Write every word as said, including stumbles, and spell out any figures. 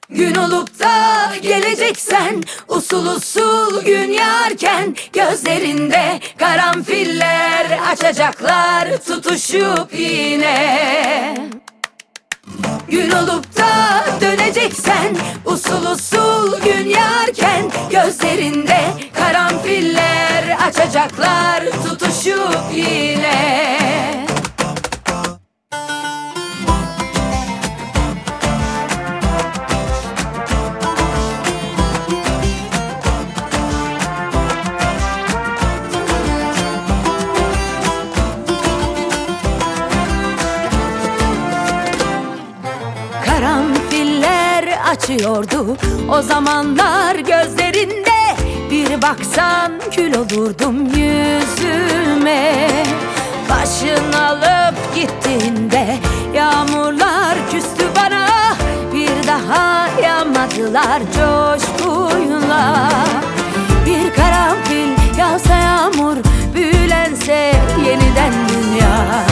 Gün olup da geleceksen, usul usul gün yarken, gözlerinde karanfiller açacaklar tutuşup yine. Gün olup da döneceksen, usul usul gün yarken, gözlerinde karanfiller açacaklar tutuşup yine. Karanfiller açıyordu o zamanlar gözlerinde. Bir baksan kül olurdum yüzüme. Başın alıp gittiğinde yağmurlar küstü bana. Bir daha yağmadılar coşkuyla. Bir karanfil yağsa yağmur, büyülense yeniden dünya.